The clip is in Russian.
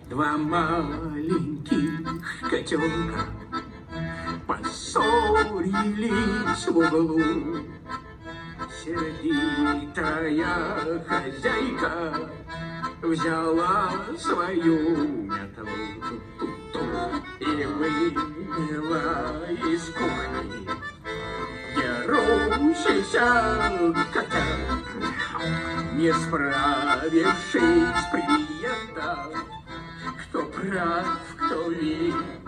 Два маленьких котенка поссорились в углу. Сердитая хозяйка взяла свою метлу и вывела из кухни дерущийся котят, не справившись с приветом. Кто прав, кто виноват.